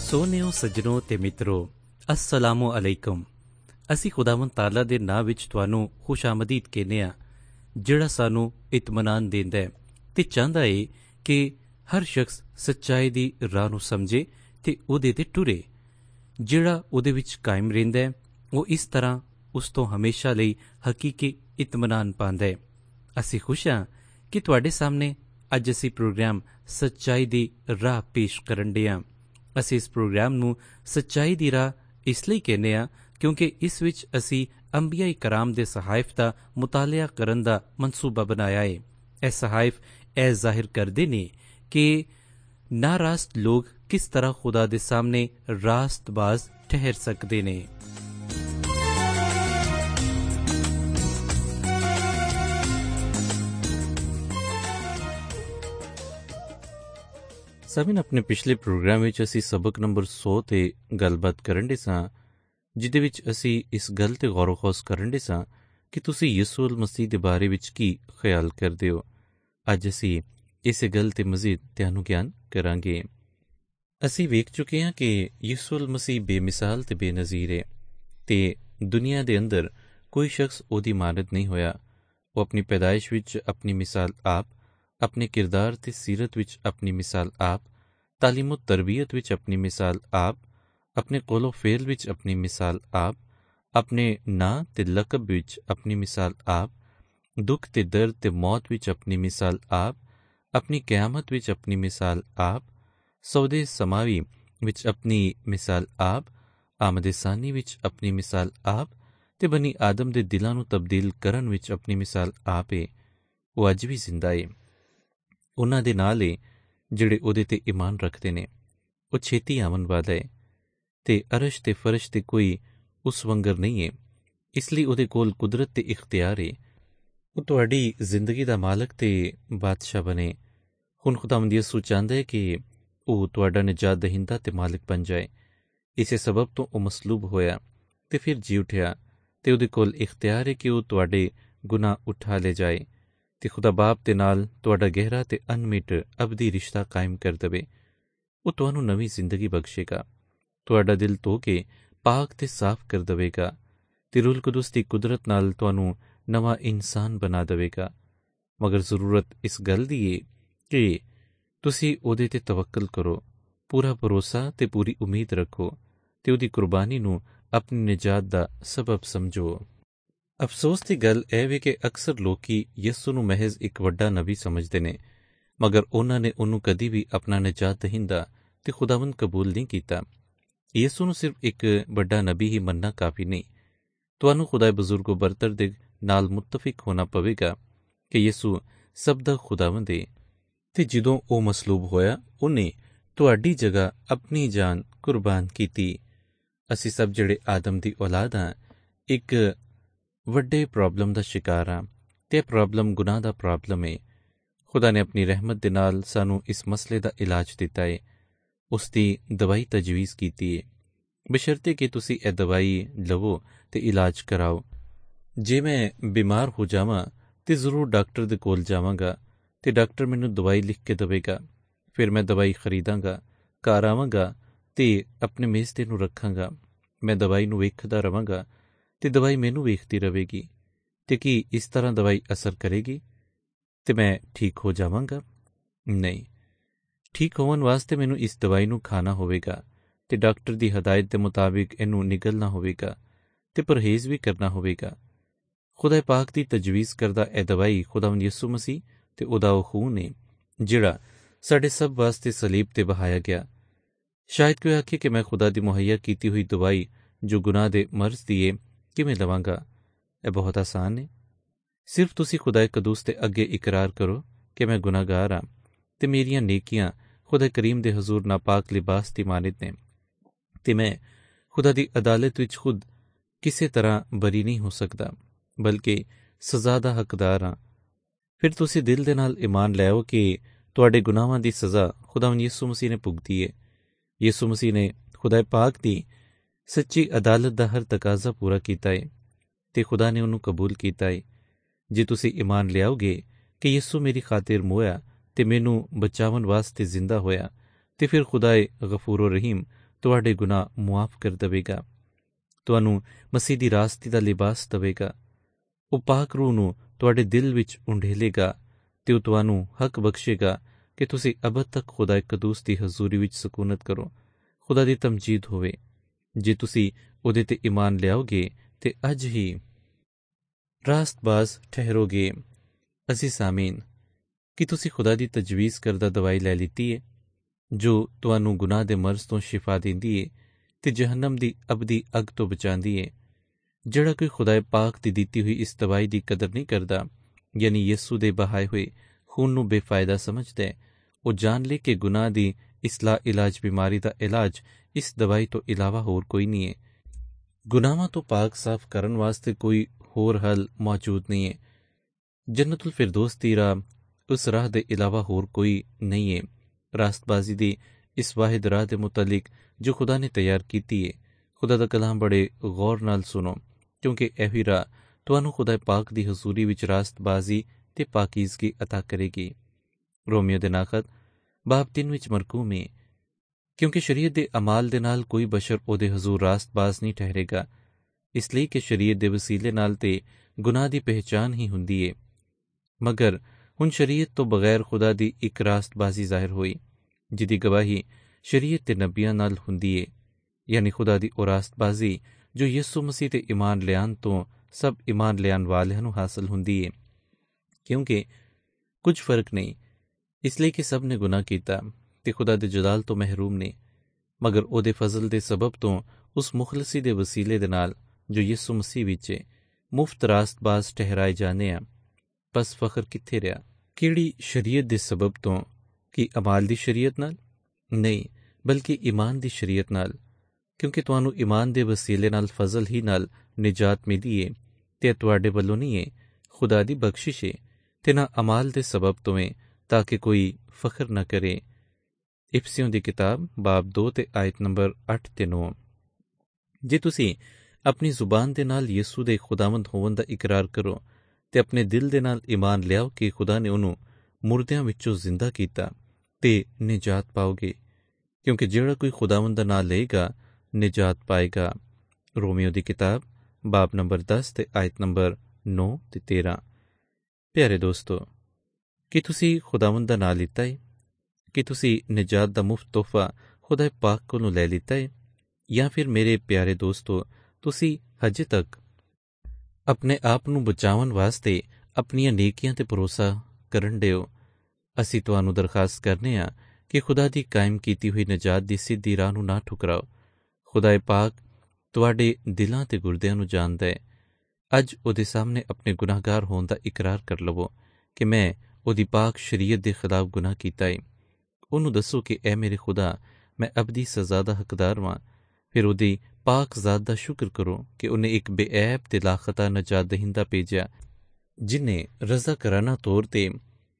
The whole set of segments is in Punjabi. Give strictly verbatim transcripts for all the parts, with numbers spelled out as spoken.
ਸੋਹਣਿਓ ਸੱਜਣੋ ਤੇ ਮਿੱਤਰੋ, अस्सलामु अलैकुम। ਅਸੀਂ ਖੁਦਾਵੰਦ ਤਾਲਾ ਦੇ ਨਾਂ ਵਿੱਚ ਤੁਹਾਨੂੰ ਖੁਸ਼ਾਮਦੀਦ ਕਹਿੰਦੇ ਹਾਂ, ਜਿਹੜਾ ਸਾਨੂੰ ਇਤਮਾਨਾਨ ਦਿੰਦਾ ਹੈ ਅਤੇ ਚਾਹੁੰਦਾ ਏ ਕਿ ਹਰ ਸ਼ਖਸ ਸੱਚਾਈ ਦੀ ਰਾਹ ਨੂੰ ਸਮਝੇ ਅਤੇ ਉਹਦੇ 'ਤੇ ਟੁਰੇ। ਜਿਹੜਾ ਉਹਦੇ ਵਿੱਚ ਕਾਇਮ ਰਹਿੰਦਾ ਹੈ ਉਹ ਇਸ ਤਰ੍ਹਾਂ ਉਸ ਤੋਂ ਹਮੇਸ਼ਾ ਲਈ ਹਕੀਕੀ ਇਤਮਾਨਾਨ ਪਾਉਂਦਾ ਹੈ। ਅਸੀਂ ਖੁਸ਼ ਹਾਂ ਕਿ ਤੁਹਾਡੇ ਸਾਹਮਣੇ ਅੱਜ ਅਸੀਂ ਪ੍ਰੋਗਰਾਮ ਸੱਚਾਈ ਦੀ ਰਾਹ ਪੇਸ਼ ਕਰਨ ਡੇ ਹਾਂ। ਅਸੀਂ ਇਸ ਪ੍ਰੋਗਰਾਮ ਨੂੰ ਸੱਚਾਈ ਦੀ ਰਾਹ ਇਸ ਲਈ ਕਹਿੰਦੇ ਹਾਂ ਕਿਉਂਕਿ ਇਸ ਵਿੱਚ ਅਸੀਂ ਅੰਬੀਆ ਕਰਾਮ ਦੇ ਸਹਾਇਫ ਦਾ ਮੁਤਾਲਿਆ ਕਰਨ ਦਾ ਮਨਸੂਬਾ ਬਣਾਇਆ ਹੈ। ਇਹ ਸਹਾਇਫ ਇਹ ਜ਼ਾਹਿਰ ਕਰਦੇ ਨੇ ਕਿ ਨਾਰਾਸਤ ਲੋਕ ਕਿਸ ਤਰ੍ਹਾਂ ਖੁਦਾ ਦੇ ਸਾਹਮਣੇ ਰਾਸਤਬਾਜ਼ ਠਹਿਰ ਸਕਦੇ ਨੇ। ਸਾਬਿਨ, ਆਪਣੇ ਪਿਛਲੇ ਪ੍ਰੋਗਰਾਮ ਵਿੱਚ ਅਸੀਂ ਸਬਕ ਨੰਬਰ ਸੌ 'ਤੇ ਗੱਲਬਾਤ ਕਰਨ ਡੇ ਸਾਂ, ਜਿਹਦੇ ਵਿੱਚ ਅਸੀਂ ਇਸ ਗੱਲ 'ਤੇ ਗੌਰ ਖੋਸ ਕਰਨ ਡੇ ਸਾਂ ਕਿ ਤੁਸੀਂ ਯਿਸੂ ਅਲ ਮਸੀਹ ਦੇ ਬਾਰੇ ਵਿੱਚ ਕੀ ਖਿਆਲ ਕਰਦੇ ਹੋ। ਅੱਜ ਅਸੀਂ ਇਸੇ ਗੱਲ 'ਤੇ ਮਜ਼ੀਦ ਧਿਆਨ ਗਿਆਨ ਕਰਾਂਗੇ। ਅਸੀਂ ਵੇਖ ਚੁੱਕੇ ਹਾਂ ਕਿ ਯਿਸੂ ਅਲ ਮਸੀਹ ਬੇਮਿਸਾਲ ਅਤੇ ਬੇਨਜ਼ੀਰ ਹੈ ਅਤੇ ਦੁਨੀਆ ਦੇ ਅੰਦਰ ਕੋਈ ਸ਼ਖਸ ਉਹਦੀ ਮਾਨਤ ਨਹੀਂ ਹੋਇਆ। ਉਹ ਆਪਣੀ ਪੈਦਾਇਸ਼ ਵਿੱਚ ਆਪਣੀ ਮਿਸਾਲ ਆਪ, ਆਪਣੇ ਕਿਰਦਾਰ ਅਤੇ ਸੀਰਤ ਵਿੱਚ ਆਪਣੀ ਮਿਸਾਲ ਆਪ, ਤਾਲੀਮ ਅਤੇ ਤਰਬੀਅਤ ਵਿੱਚ ਆਪਣੀ ਮਿਸਾਲ ਆਪ, ਆਪਣੇ ਕੌਲੋ ਫੇਲ ਵਿੱਚ ਆਪਣੀ ਮਿਸਾਲ ਆਪ, ਆਪਣੇ ਨਾਂ ਅਤੇ ਲਕਬ ਵਿੱਚ ਆਪਣੀ ਮਿਸਾਲ ਆਪ, ਦੁੱਖ ਅਤੇ ਦਰਦ ਅਤੇ ਮੌਤ ਵਿੱਚ ਆਪਣੀ ਮਿਸਾਲ ਆਪ, ਆਪਣੀ ਕਿਆਮਤ ਵਿੱਚ ਆਪਣੀ ਮਿਸਾਲ ਆਪ, ਸੌਦੇ ਸਮਾਵੀ ਵਿੱਚ ਆਪਣੀ ਮਿਸਾਲ ਆਪ, ਆਮਦ ਸਾਨੀ ਵਿੱਚ ਆਪਣੀ ਮਿਸਾਲ ਆਪ ਅਤੇ ਬਨੀ ਆਦਮ ਦੇ ਦਿਲਾਂ ਨੂੰ ਤਬਦੀਲ ਕਰਨ ਵਿੱਚ ਆਪਣੀ ਮਿਸਾਲ ਆਪ ਹੈ। ਉਹ ਅੱਜ ਵੀ ਜ਼ਿੰਦਾ ਹੈ। ਉਹਨਾਂ ਦੇ ਨਾਲ ਹੈ ਜਿਹੜੇ ਉਹਦੇ 'ਤੇ ਈਮਾਨ ਰੱਖਦੇ ਨੇ। ਉਹ ਛੇਤੀ ਆਉਣ ਵਾਲਾ ਹੈ ਅਤੇ ਅਰਸ਼ ਅਤੇ ਫਰਸ਼ 'ਤੇ ਕੋਈ ਉਸ ਵੰਗਰ ਨਹੀਂ ਹੈ। ਇਸ ਲਈ ਉਹਦੇ ਕੋਲ ਕੁਦਰਤ ਅਤੇ ਇਖਤਿਆਰ ਹੈ। ਉਹ ਤੁਹਾਡੀ ਜ਼ਿੰਦਗੀ ਦਾ ਮਾਲਕ ਅਤੇ ਬਾਦਸ਼ਾਹ ਬਣੇ। ਹੁਣ ਖੁਦਾਵੰਦ ਯਿਸੂ ਚਾਹੁੰਦਾ ਹੈ ਕਿ ਉਹ ਤੁਹਾਡਾ ਨਿਜਾਤ ਦਹਿੰਦਾ ਅਤੇ ਮਾਲਕ ਬਣ ਜਾਏ। ਇਸੇ ਸਬਬ ਤੋਂ ਉਹ ਮਸਲੂਬ ਹੋਇਆ ਅਤੇ ਫਿਰ ਜੀ ਉੱਠਿਆ ਅਤੇ ਉਹਦੇ ਕੋਲ ਇਖਤਿਆਰ ਹੈ ਕਿ ਉਹ ਤੁਹਾਡੇ ਗੁਨਾਹ ਉਠਾ ਲੈ ਜਾਏ ਅਤੇ ਖੁਦਾ ਬਾਪ ਦੇ ਨਾਲ ਤੁਹਾਡਾ ਗਹਿਰਾ ਅਤੇ ਅਨਮਿੱਟ ਅਬਦੀ ਰਿਸ਼ਤਾ ਕਾਇਮ ਕਰ ਦੇਵੇ। ਉਹ ਤੁਹਾਨੂੰ ਨਵੀਂ ਜ਼ਿੰਦਗੀ ਬਖਸ਼ੇਗਾ, ਤੁਹਾਡਾ ਦਿਲ ਧੋ ਕੇ ਪਾਕ ਅਤੇ ਸਾਫ਼ ਕਰ ਦੇਵੇਗਾ ਅਤੇ ਰੂਲ ਕੁਦਸ ਦੀ ਕੁਦਰਤ ਨਾਲ ਤੁਹਾਨੂੰ ਨਵਾਂ ਇਨਸਾਨ ਬਣਾ ਦੇਵੇਗਾ। ਮਗਰ ਜ਼ਰੂਰਤ ਇਸ ਗੱਲ ਦੀ ਹੈ ਕਿ ਤੁਸੀਂ ਉਹਦੇ 'ਤੇ ਤਵੱਕਲ ਕਰੋ, ਪੂਰਾ ਭਰੋਸਾ ਅਤੇ ਪੂਰੀ ਉਮੀਦ ਰੱਖੋ ਅਤੇ ਉਹਦੀ ਕੁਰਬਾਨੀ ਨੂੰ ਆਪਣੀ ਨਿਜਾਤ ਦਾ ਸਬਬ ਸਮਝੋ। ਅਫਸੋਸ ਦੀ ਗੱਲ ਇਹ ਵੇ ਕਿ ਅਕਸਰ ਲੋਕੀ ਯਿਸੂ ਨੂੰ ਮਹਿਜ਼ ਇੱਕ ਵੱਡਾ ਨਬੀ ਸਮਝਦੇ ਨੇ, ਮਗਰ ਉਹਨਾਂ ਨੇ ਉਹਨੂੰ ਕਦੀ ਵੀ ਆਪਣਾ ਨਿਜਾਤ ਦਹਿੰਦਾ ਅਤੇ ਖੁਦਾਵੰਦ ਕਬੂਲ ਨਹੀਂ ਕੀਤਾ। ਯਿਸੂ ਨੂੰ ਸਿਰਫ ਇੱਕ ਵੱਡਾ ਨਬੀ ਹੀ ਮੰਨਣਾ ਕਾਫੀ ਨਹੀਂ। ਤੁਹਾਨੂੰ ਖੁਦਾ ਬਜ਼ੁਰਗੋ ਬਰਤਰ ਦੇ ਨਾਲ ਮੁਤਫਿਕ ਹੋਣਾ ਪਵੇਗਾ ਕਿ ਯਿਸੂ ਸਭ ਦਾ ਖੁਦਾਵੰਦ ਹੈ ਅਤੇ ਜਦੋਂ ਉਹ ਮਸਲੂਬ ਹੋਇਆ ਉਹਨੇ ਤੁਹਾਡੀ ਜਗ੍ਹਾ ਆਪਣੀ ਜਾਨ ਕੁਰਬਾਨ ਕੀਤੀ। ਅਸੀਂ ਸਭ ਜਿਹੜੇ ਆਦਮ ਦੀ ਔਲਾਦ ਹਾਂ ਇੱਕ ਵੱਡੇ ਪ੍ਰੋਬਲਮ ਦਾ ਸ਼ਿਕਾਰ ਹਾਂ ਅਤੇ ਇਹ ਪ੍ਰੋਬਲਮ ਗੁਨਾਹ ਦਾ ਪ੍ਰੋਬਲਮ ਹੈ। ਖੁਦਾ ਨੇ ਆਪਣੀ ਰਹਿਮਤ ਦੇ ਨਾਲ ਸਾਨੂੰ ਇਸ ਮਸਲੇ ਦਾ ਇਲਾਜ ਦਿੱਤਾ ਹੈ, ਉਸ ਦੀ ਦਵਾਈ ਤਜਵੀਜ਼ ਕੀਤੀ ਹੈ, ਬਸ਼ਰਤੇ ਕਿ ਤੁਸੀਂ ਇਹ ਦਵਾਈ ਲਵੋ ਅਤੇ ਇਲਾਜ ਕਰਾਓ। ਜੇ ਮੈਂ ਬਿਮਾਰ ਹੋ ਜਾਵਾਂ ਤਾਂ ਜ਼ਰੂਰ ਡਾਕਟਰ ਦੇ ਕੋਲ ਜਾਵਾਂਗਾ ਅਤੇ ਡਾਕਟਰ ਮੈਨੂੰ ਦਵਾਈ ਲਿਖ ਕੇ ਦੇਵੇਗਾ। ਫਿਰ ਮੈਂ ਦਵਾਈ ਖਰੀਦਾਂਗਾ, ਘਰ ਆਵਾਂਗਾ ਅਤੇ ਆਪਣੇ ਮੇਜ਼ 'ਤੇ ਨੂੰ ਰੱਖਾਂਗਾ। ਮੈਂ ਦਵਾਈ ਨੂੰ ਵੇਖਦਾ ਰਹਾਂਗਾ ਅਤੇ ਦਵਾਈ ਮੈਨੂੰ ਵੇਖਦੀ ਰਹੇਗੀ ਅਤੇ ਕੀ ਇਸ ਤਰ੍ਹਾਂ ਦਵਾਈ ਅਸਰ ਕਰੇਗੀ ਅਤੇ ਮੈਂ ਠੀਕ ਹੋ ਜਾਵਾਂਗਾ? ਨਹੀਂ। ਠੀਕ ਹੋਣ ਵਾਸਤੇ ਮੈਨੂੰ ਇਸ ਦਵਾਈ ਨੂੰ ਖਾਣਾ ਹੋਵੇਗਾ ਅਤੇ ਡਾਕਟਰ ਦੀ ਹਦਾਇਤ ਦੇ ਮੁਤਾਬਿਕ ਇਹਨੂੰ ਨਿਗਲਣਾ ਹੋਵੇਗਾ ਅਤੇ ਪਰਹੇਜ਼ ਵੀ ਕਰਨਾ ਹੋਵੇਗਾ। ਖੁਦਾ ਪਾਕ ਦੀ ਤਜਵੀਜ਼ ਕਰਦਾ ਇਹ ਦਵਾਈ ਖੁਦਾਵੰਦ ਯਿਸੂ ਮਸੀਹ ਅਤੇ ਉਹਦਾ ਉਹ ਖੂਨ ਹੈ ਜਿਹੜਾ ਸਾਡੇ ਸਭ ਵਾਸਤੇ ਸਲੀਬ 'ਤੇ ਬਹਾਇਆ ਗਿਆ। ਸ਼ਾਇਦ ਕੋਈ ਆਖੇ ਕਿ ਮੈਂ ਖੁਦਾ ਦੀ ਮੁਹੱਈਆ ਕੀਤੀ ਹੋਈ ਦਵਾਈ ਜੋ ਗੁਨਾਹ ਦੇ ਮਰਜ਼ ਦੀ ਏ ਕਿਵੇਂ ਲਵਾਂਗਾ? ਇਹ ਬਹੁਤ ਆਸਾਨ ਹੈ। ਸਿਰਫ ਤੁਸੀਂ ਖੁਦਾ ਕਦੂਸ ਦੇ ਅੱਗੇ ਇਕਰਾਰ ਕਰੋ ਕਿ ਮੈਂ ਗੁਨਾਹਗਾਰ ਹਾਂ ਅਤੇ ਮੇਰੀਆਂ ਨੇਕੀਆਂ ਖੁਦਾ ਕਰੀਮ ਦੇ ਹਜ਼ੂਰ ਨਾਪਾਕ ਲਿਬਾਸ ਦੀ ਮਾਨਤ ਨੇ ਅਤੇ ਮੈਂ ਖੁਦਾ ਦੀ ਅਦਾਲਤ ਵਿੱਚ ਖੁਦ ਕਿਸੇ ਤਰ੍ਹਾਂ ਬਰੀ ਨਹੀਂ ਹੋ ਸਕਦਾ ਬਲਕਿ ਸਜ਼ਾ ਦਾ ਹੱਕਦਾਰ ਹਾਂ। ਫਿਰ ਤੁਸੀਂ ਦਿਲ ਦੇ ਨਾਲ ਈਮਾਨ ਲਿਆਓ ਕਿ ਤੁਹਾਡੇ ਗੁਨਾਹਾਂ ਦੀ ਸਜ਼ਾ ਖੁਦਾਵੰਦ ਯਿਸੂ ਮਸੀਹ ਨੇ ਭੁਗਤੀ ਹੈ। ਯਿਸੂ ਮਸੀਹ ਨੇ ਖੁਦਾ ਪਾਕ ਦੀ ਸੱਚੀ ਅਦਾਲਤ ਦਾ ਹਰ ਤਕਾਜ਼ਾ ਪੂਰਾ ਕੀਤਾ ਹੈ ਅਤੇ ਖੁਦਾ ਨੇ ਉਹਨੂੰ ਕਬੂਲ ਕੀਤਾ ਹੈ। ਜੇ ਤੁਸੀਂ ਈਮਾਨ ਲਿਆਓਗੇ ਕਿ ਯਿਸੂ ਮੇਰੀ ਖਾਤਰ ਮੋਇਆ ਅਤੇ ਮੈਨੂੰ ਬਚਾਉਣ ਵਾਸਤੇ ਜ਼ਿੰਦਾ ਹੋਇਆ ਅਤੇ ਫਿਰ ਖੁਦਾਏ ਗਫੂਰ ਰਹੀਮ ਤੁਹਾਡੇ ਗੁਨਾਹ ਮੁਆਫ ਕਰ ਦੇਵੇਗਾ, ਤੁਹਾਨੂੰ ਮਸੀਹ ਦੀ ਰਾਸਤੀ ਦਾ ਲਿਬਾਸ ਦੇਵੇਗਾ। ਉਹ ਪਾਕ ਰੂਹ ਨੂੰ ਤੁਹਾਡੇ ਦਿਲ ਵਿੱਚ ਉਂਢੇਲੇਗਾ ਅਤੇ ਉਹ ਤੁਹਾਨੂੰ ਹੱਕ ਬਖਸ਼ੇਗਾ ਕਿ ਤੁਸੀਂ ਅਬਦ ਤੱਕ ਖੁਦਾ ਕਦੂਸ ਦੀ ਹਜ਼ੂਰੀ ਵਿੱਚ ਸਕੂਨਤ ਕਰੋ। ਖੁਦਾ ਦੀ ਤਮਜੀਦ ਹੋਵੇ। ਜੇ ਤੁਸੀਂ ਉਹਦੇ 'ਤੇ ਈਮਾਨ ਲਿਆਓਗੇ ਤੇ ਅੱਜ ਹੀ ਰਾਸਤਬਾਜ਼ ਠਹਿਰੋਗੇ। ਅਜ਼ੀਜ਼ ਸਾਮੀਨ, ਕੀ ਤੁਸੀਂ ਖੁਦਾ ਦੀ ਤਜਵੀਜ਼ ਕਰਦਾ ਦਵਾਈ ਲੈ ਲਿੱਤੀ ਹੈ ਜੋ ਤੁਹਾਨੂੰ ਗੁਨਾਹ ਦੇ ਮਰਜ਼ ਤੋਂ ਸ਼ਿਫਾ ਦਿੰਦੀ ਹੈ ਤੇ ਜਹੰਨਮ ਦੀ ਅਬਦੀ ਅੱਗ ਤੋਂ ਬਚਾਉਂਦੀ ਹੈ? ਜਿਹੜਾ ਕੋਈ ਖੁਦਾ ਪਾਕ ਦੀ ਦਿੱਤੀ ਹੋਈ ਇਸ ਦਵਾਈ ਦੀ ਕਦਰ ਨਹੀਂ ਕਰਦਾ, ਯਾਨੀ ਯਿਸੂ ਦੇ ਬਹਾਏ ਹੋਏ ਖੂਨ ਨੂੰ ਬੇਫਾਇਦਾ ਸਮਝਦਾ ਹੈ, ਉਹ ਜਾਣ ਲੈ ਕਿ ਗੁਨਾਹ ਦੀ ਇਸਲਾਹ ਇਲਾਜ ਬਿਮਾਰੀ ਦਾ ਇਲਾਜ ਇਸ ਦਵਾਈ ਤੋਂ ਇਲਾਵਾ ਹੋਰ ਕੋਈ ਨਹੀਂ ਹੈ। ਗੁਨਾਹਾਂ ਤੋਂ ਪਾਕ ਸਾਫ਼ ਕਰਨ ਵਾਸਤੇ ਕੋਈ ਹੋਰ ਹੱਲ ਮੌਜੂਦ ਨਹੀਂ ਹੈ। ਜੰਨਤੁਲ ਫਿਰਦੌਸ ਦੀ ਰਾਹ, ਉਸ ਰਾਹ ਦੇ ਇਲਾਵਾ ਹੋਰ ਕੋਈ ਨਹੀਂ ਹੈ। ਰਾਸਤਬਾਜ਼ੀ ਦੀ ਇਸ ਵਾਹਿਦ ਰਾਹ ਦੇ ਮੁਤਲਿਕ ਜੋ ਖੁਦਾ ਨੇ ਤਿਆਰ ਕੀਤੀ ਹੈ, ਖੁਦਾ ਦਾ ਕਲਾਮ ਬੜੇ ਗੌਰ ਨਾਲ ਸੁਣੋ, ਕਿਉਂਕਿ ਇਹੀ ਰਾਹ ਤੁਹਾਨੂੰ ਖੁਦਾ ਪਾਕ ਦੀ ਹਜ਼ੂਰੀ ਵਿੱਚ ਰਾਸਤਬਾਜ਼ੀ ਤੇ ਪਾਕੀਜ਼ਗੀ ਅਤਾ ਕਰੇਗੀ। ਰੋਮੀਓ ਦੇ ਨਾਖਤ ਬਾਬ ਤਿੰਨ ਵਿੱਚ ਮਰਕੂਮ ਹੈ, ਕਿਉਂਕਿ ਸ਼ਰੀਅਤ ਦੇ ਅਮਾਲ ਦੇ ਨਾਲ ਕੋਈ ਬਸ਼ਰ ਉਹਦੇ ਹਜ਼ੂਰ ਰਾਸਤਬਾਜ਼ ਨਹੀਂ ਠਹਿਰੇਗਾ, ਇਸ ਲਈ ਕਿ ਸ਼ਰੀਅਤ ਦੇ ਵਸੀਲੇ ਨਾਲ ਤੇ ਗੁਨਾਹ ਦੀ ਪਹਿਚਾਨ ਹੀ ਹੁੰਦੀ ਹੈ। ਮਗਰ ਹੁਣ ਸ਼ਰੀਅਤ ਤੋਂ ਬਗੈਰ ਖੁਦਾ ਦੀ ਇੱਕ ਰਾਸਤਬਾਜ਼ੀ ਜ਼ਾਹਿਰ ਹੋਈ, ਜਿਹਦੀ ਗਵਾਹੀ ਸ਼ਰੀਅਤ ਤੇ ਨਬੀਆਂ ਨਾਲ ਹੁੰਦੀ ਹੈ, ਯਾਨੀ ਖੁਦਾ ਦੀ ਉਹ ਰਾਸਤਬਾਜ਼ੀ ਜੋ ਯਿਸੂ ਮਸੀਹ ਤੇ ਈਮਾਨ ਲਿਆਉਣ ਤੋਂ ਸਭ ਈਮਾਨ ਲਿਆਉਣ ਵਾਲਿਆਂ ਨੂੰ ਹਾਸਲ ਹੁੰਦੀ ਹੈ। ਕਿਉਂਕਿ ਕੁਝ ਫਰਕ ਨਹੀਂ, ਇਸ ਲਈ ਕਿ ਸਭ ਨੇ ਗੁਨਾਹ ਕੀਤਾ ਤੇ ਖੁਦਾ ਦੇ ਜਲਾਲ ਤੋਂ ਮਹਿਰੂਮ ਨੇ, ਮਗਰ ਉਹਦੇ ਫਜ਼ਲ ਦੇ ਸਬਬ ਤੋਂ ਉਸ ਮੁਖਲਸੀ ਦੇ ਵਸੀਲੇ ਦੇ ਨਾਲ ਜੋ ਯਿਸੂ ਮਸੀਹ ਵਿੱਚ ਮੁਫਤ ਰਾਸਤਬਾਜ਼ ਠਹਿਰਾਏ ਜਾਂਦੇ ਆ। ਬਸ ਫਖਰ ਕਿੱਥੇ ਰਿਹਾ? ਕਿਹੜੀ ਸ਼ਰੀਅਤ ਦੇ ਸਬਬ ਤੋਂ? ਕਿ ਅਮਾਲ ਦੀ ਸ਼ਰੀਅਤ ਨਾਲ? ਨਹੀਂ, ਬਲਕਿ ਈਮਾਨ ਦੀ ਸ਼ਰੀਅਤ ਨਾਲ, ਕਿਉਂਕਿ ਤੁਹਾਨੂੰ ਈਮਾਨ ਦੇ ਵਸੀਲੇ ਨਾਲ ਫਜ਼ਲ ਹੀ ਨਾਲ ਨਿਜਾਤ ਮਿਲੀ ਹੈ ਤੇ ਤੁਹਾਡੇ ਵੱਲੋਂ ਨਹੀਂ ਹੈ, ਖੁਦਾ ਦੀ ਬਖਸ਼ਿਸ਼ ਹੈ ਤੇ ਨਾ ਅਮਾਲ ਦੇ ਸਬਬ ਤੋਂ ਹੈ, ਤਾਂ ਕਿ ਕੋਈ ਫਖਰ ਨਾ ਕਰੇ। ਇਫਸੀਓਂ ਦੀ ਕਿਤਾਬ ਬਾਬ ਦੋ ਤੇ ਆਇਤ ਨੰਬਰ ਅੱਠ ਤੇ ਨੌ। ਜੇ ਤੁਸੀਂ ਆਪਣੀ ਜ਼ੁਬਾਨ ਦੇ ਨਾਲ ਯਿਸੂ ਦੇ ਖੁਦਾਵੰਦ ਹੋਣ ਦਾ ਇਕਰਾਰ ਕਰੋ ਤੇ ਆਪਣੇ ਦਿਲ ਦੇ ਨਾਲ ਈਮਾਨ ਲਿਆਓ ਕਿ ਖੁਦਾ ਨੇ ਉਹਨੂੰ ਮੁਰਦਿਆਂ ਵਿੱਚੋਂ ਜ਼ਿੰਦਾ ਕੀਤਾ ਤੇ ਨਿਜਾਤ ਪਾਓਗੇ, ਕਿਉਂਕਿ ਜਿਹੜਾ ਕੋਈ ਖੁਦਾਵੰਦ ਦਾ ਨਾਂ ਲਏਗਾ ਨਿਜਾਤ ਪਾਏਗਾ। ਰੋਮੀਓ ਦੀ ਕਿਤਾਬ ਬਾਬ ਨੰਬਰ ਦਸ ਤੇ ਆਇਤ ਨੰਬਰ ਨੌ ਤੇ ਤੇਰਾਂ। ਪਿਆਰੇ ਦੋਸਤੋ, ਕੀ ਤੁਸੀਂ ਖੁਦਾਵੰਦ ਦਾ ਨਾਂ ਲਿੱਤਾ ਹੈ? ਕਿ ਤੁਸੀਂ ਨਿਜਾਤ ਦਾ ਮੁਫਤ ਤੋਹਫਾ ਖੁਦਾ ਪਾਕ ਕੋਲੋਂ ਲੈ ਲਿੱਤਾ ਹੈ? ਜਾਂ ਫਿਰ ਮੇਰੇ ਪਿਆਰੇ ਦੋਸਤੋ, ਤੁਸੀਂ ਹਜੇ ਤੱਕ ਆਪਣੇ ਆਪ ਨੂੰ ਬਚਾਉਣ ਵਾਸਤੇ ਆਪਣੀਆਂ ਨੇਕੀਆਂ ਤੇ ਭਰੋਸਾ ਕਰਨ ਦਿਓ? ਅਸੀਂ ਤੁਹਾਨੂੰ ਦਰਖਾਸਤ ਕਰਨੇ ਹਾਂ ਕਿ ਖੁਦਾ ਦੀ ਕਾਇਮ ਕੀਤੀ ਹੋਈ ਨਿਜਾਤ ਦੀ ਸਿੱਧੀ ਰਾਹ ਨੂੰ ਨਾ ਠੁਕਰਾਓ। ਖੁਦਾ ਪਾਕ ਤੁਹਾਡੇ ਦਿਲਾਂ ਤੇ ਗੁਰਦਿਆਂ ਨੂੰ ਜਾਣਦਾ ਹੈ। ਅੱਜ ਉਹਦੇ ਸਾਹਮਣੇ ਆਪਣੇ ਗੁਨਾਹਗਾਰ ਹੋਣ ਦਾ ਇਕਰਾਰ ਕਰ ਲਵੋ ਕਿ ਮੈਂ ਉਹਦੀ ਪਾਕ ਸ਼ਰੀਅਤ ਦੇ ਖਿਲਾਫ ਗੁਨਾਹ ਕੀਤਾ ਹੈ। ਉਹਨੂੰ ਦੱਸੋ ਕਿ ਐ ਮੇਰੇ ਖੁਦਾ, ਮੈਂ ਅਬਦੀ ਸਜ਼ਾ ਦਾ ਹੱਕਦਾਰ ਵਾਂ। ਫਿਰ ਉਹਦੀ ਪਾਕ ਜ਼ਾਤ ਦਾ ਸ਼ੁਕਰ ਕਰੋ ਕਿ ਉਹਨੇ ਇੱਕ ਬੇਐਬ ਤੇ ਲਾਖਤਾ ਨਜਾਤ ਦਹਿੰਦਾ ਭੇਜਿਆ, ਜਿਨੇ ਰਜ਼ਾ ਕਰਾਨਾ ਤੌਰ ਤੇ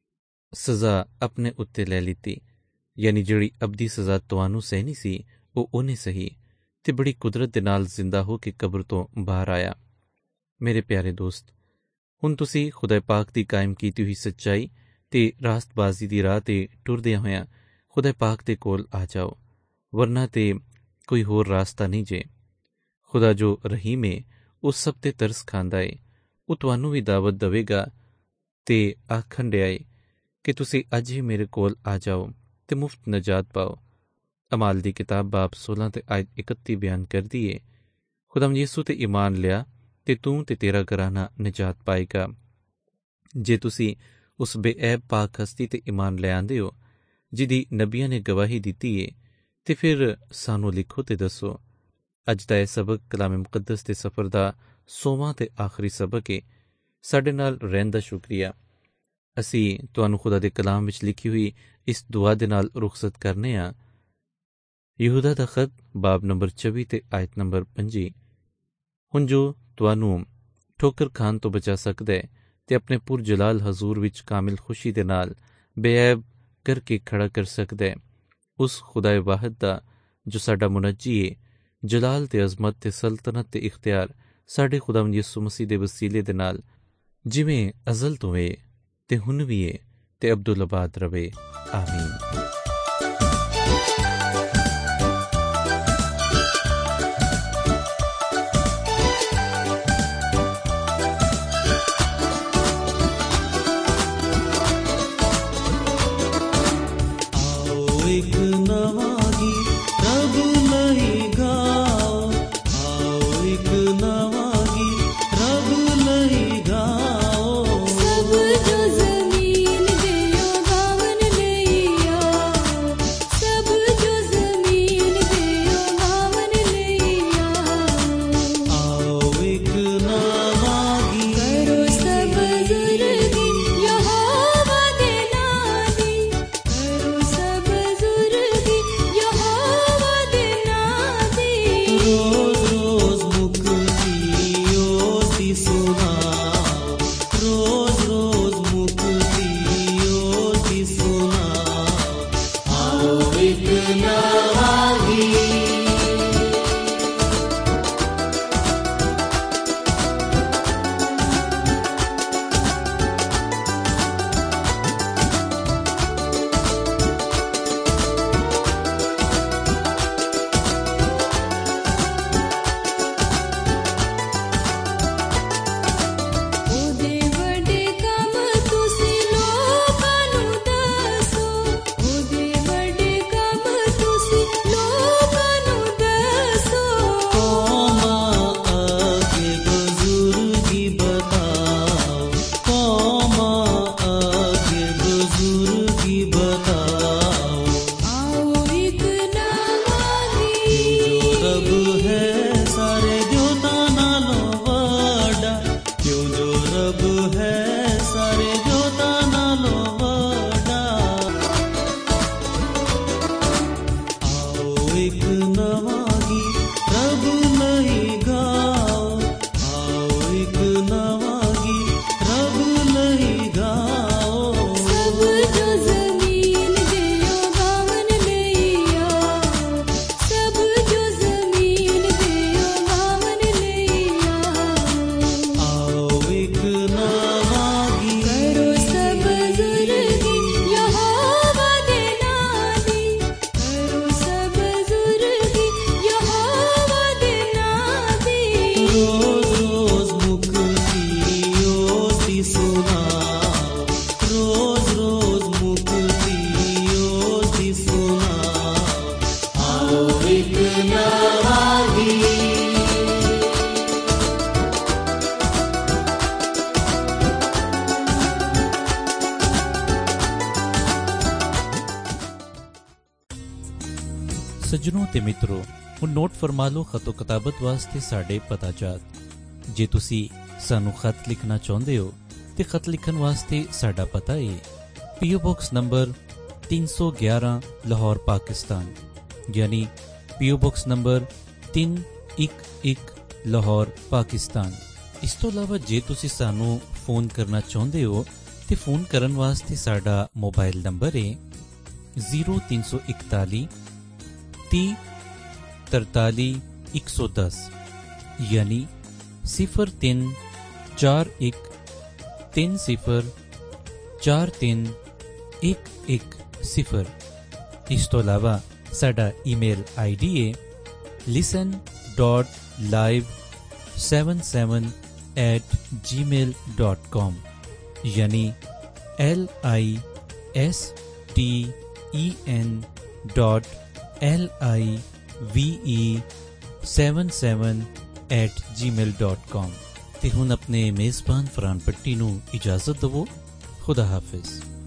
ਸਜ਼ਾ ਆਪਣੇ ਉੱਤੇ ਲੈ ਲਿੱਤੀ, ਯਾਨੀ ਜਿਹੜੀ ਅਬਦੀ ਸਜ਼ਾ ਤੁਹਾਨੂੰ ਸਹਿਣੀ ਸੀ ਉਹ ਉਹਨੇ ਸਹੀ ਤੇ ਬੜੀ ਕੁਦਰਤ ਦੇ ਨਾਲ ਜ਼ਿੰਦਾ ਹੋ ਕੇ ਕਬਰ ਤੋਂ ਬਾਹਰ ਆਇਆ। ਮੇਰੇ ਪਿਆਰੇ ਦੋਸਤ, ਹੁਣ ਤੁਸੀਂ ਖੁਦਾ ਪਾਕ ਦੀ ਕਾਇਮ ਕੀਤੀ ਹੋਈ ਸੱਚਾਈ ਤੇ ਰਾਸਤਬਾਜ਼ੀ ਦੀ ਰਾਹ ਤੇ ਟੁਰਦਿਆਂ ਹੋਇਆਂ ਖੁਦਾ ਪਾਕ ਦੇ ਕੋਲ ਆ ਜਾਓ, ਵਰਨਾ ਤੇ ਕੋਈ ਹੋਰ ਰਾਸਤਾ ਨਹੀਂ ਜੇ। ਖੁਦਾ ਜੋ ਰਹੀਮ ਏ, ਉਹ ਸਭ ਤੇ ਤਰਸ ਖਾਂਦਾ ਏ। ਉਹ ਤੁਹਾਨੂੰ ਵੀ ਦਾਵਤ ਦੇਵੇਗਾ ਤੇ ਆਖਣ ਡਿਆ ਏ ਕਿ ਤੁਸੀਂ ਅੱਜ ਹੀ ਮੇਰੇ ਕੋਲ ਆ ਜਾਓ ਤੇ ਮੁਫਤ ਨਜਾਤ ਪਾਓ। ਅਮਾਲ ਦੀ ਕਿਤਾਬ ਬਾਬ ਸੋਲਾਂ ਤੇ ਆਇਤ ਇਕੱਤੀ ਬਿਆਨ ਕਰਦੀ ਏ, ਖੁਦਾਮ ਯਿਸੂ ਤੇ ਈਮਾਨ ਲਿਆ ਤੇ ਤੂੰ ਤੇ ਤੇਰਾ ਘਰਾਨਾ ਨਿਜਾਤ ਪਾਏਗਾ। ਜੇ ਤੁਸੀਂ ਉਸ ਬੇਐਬ ਪਾਕ ਹਸਤੀ ਤੇ ਈਮਾਨ ਲੈ ਆਂਦੇ ਹੋ ਜਿਹਦੀ ਨਬੀਆਂ ਨੇ ਗਵਾਹੀ ਦਿੱਤੀ ਏ, ਤੇ ਫਿਰ ਸਾਨੂੰ ਲਿਖੋ ਤੇ ਦੱਸੋ। ਅੱਜ ਦਾ ਇਹ ਸਬਕ ਕਲਾਮ ਮੁਕੱਦਸ ਦੇ ਸਫ਼ਰ ਦਾ ਸੋਵਾਂ ਤੇ ਆਖਰੀ ਸਬਕ ਏ। ਸਾਡੇ ਨਾਲ ਰਹਿਣ ਦਾ ਸ਼ੁਕਰੀਆ। ਅਸੀਂ ਤੁਹਾਨੂੰ ਖੁਦਾ ਦੇ ਕਲਾਮ ਵਿੱਚ ਲਿਖੀ ਹੋਈ ਇਸ ਦੁਆ ਦੇ ਨਾਲ ਰੁਖਸਤ ਕਰਨੇ ਹਾਂ। ਯਹੂਦਾ ਦਾ ਖਤ ਬਾਬ ਨੰਬਰ ਚੌਵੀ ਤੇ ਆਇਤ ਨੰਬਰ ਪੰਜੀ। ਹੁਣ ਜੋ ਤੁਹਾਨੂੰ ਠੋਕਰ ਖਾਣ ਤੋਂ ਬਚਾ ਸਕਦਾ ਹੈ ਤੇ ਆਪਣੇ ਪੁਰ ਜਲਾਲ ਹਜ਼ੂਰ ਵਿੱਚ ਕਾਮਿਲ ਖੁਸ਼ੀ ਦੇ ਨਾਲ ਬੇਐਬ ਕਰਕੇ ਖੜਾ ਕਰ ਸਕਦਾ ਹੈ, ਉਸ ਖੁਦਾ ਵਾਹਿਦ ਦਾ ਜੋ ਸਾਡਾ ਮੁਨੱਜੀ ਏ, ਜਲਾਲ ਤੇ ਅਜ਼ਮਤ ਤੇ ਸਲਤਨਤ ਤੇ ਇਖਤਿਆਰ ਸਾਡੇ ਖੁਦਾਵੰਦ ਯਿਸੂ ਮਸੀਹ ਦੇ ਵਸੀਲੇ ਦੇ ਨਾਲ ਜਿਵੇਂ ਅਜ਼ਲ ਤੋਂ ਏ ਤੇ ਹੁਣ ਵੀ ਏ ਤੇ ਅਬਦੁਲ ਆਬਾਦ ਰਵੇ। ਆਮੀਨ। प्रभु है सारे जोता नालो बड़ा। आओ एक नवा गीत प्रभु लई गाओ, आओ एक नवा गीत प्रभु लई गाओ। सब जो जमीन दियो गावन लैया, सब जो जमीन दियो गावन लैया। आओ एक नवा गीत करो सब जुर्गी यहोवा दे नादी, करो सब जुर्गी यहोवा दे नादी। रोज रोज मुक्ति ओसी सुनाओ, रोज रोज मुक्ति ओसी सुनाओ। आओ एक नवा गीत। ਸੱਜਣੋ ਤੇ ਮਿੱਤਰੋ, ਹੁਣ ਨੋਟ ਫਰਮਾ ਲਓ ਖਤੋ ਕਿਤਾਬਤ ਵਾਸਤੇ ਸਾਡੇ ਪਤਾ ਚਾਤ। ਜੇ ਤੁਸੀਂ ਸਾਨੂੰ ਖਤ ਲਿਖਣਾ ਚਾਹੁੰਦੇ ਹੋ ਤੇ ਖਤ ਲਿਖਣ ਵਾਸਤੇ ਸਾਡਾ ਪਤਾ ਹੈ ਪੀਓ ਬਾਕਸ ਨੰਬਰ ਤਿੰਨ ਸੌ ਗਿਆਰਾਂ ਲਾਹੌਰ ਪਾਕਿਸਤਾਨ, ਯਾਨੀ ਪੀਓ ਬਾਕਸ ਨੰਬਰ ਤਿੰਨ ਇੱਕ ਇੱਕ ਲਾਹੌਰ ਪਾਕਿਸਤਾਨ। ਇਸ ਤੋਂ ਇਲਾਵਾ ਜੇ ਤੁਸੀਂ ਸਾਨੂੰ ਫੋਨ ਕਰਨਾ ਚਾਹੁੰਦੇ ਹੋ ਤੇ ਫੋਨ ਕਰਨ ਵਾਸਤੇ ਸਾਡਾ ਮੋਬਾਈਲ ਨੰਬਰ ਹੈ ਜ਼ੀਰੋ ਤਿੰਨ ਸੌ ਇਕਤਾਲੀ तीन तरताली एक सौ दस, यानी सिफर तीन चार एक तीन सिफर चार तीन एक एक सिफर। इस तो अलावा साडा ईमेल आई डी है listen dot live seven seven at G mail dot com, यानी L I S T E N dot L I V E seven seven at G mail dot com. ते हुण अपने मेज़बान फरहान पट्टी नूं इजाज़त दवो। खुदा हाफिज़।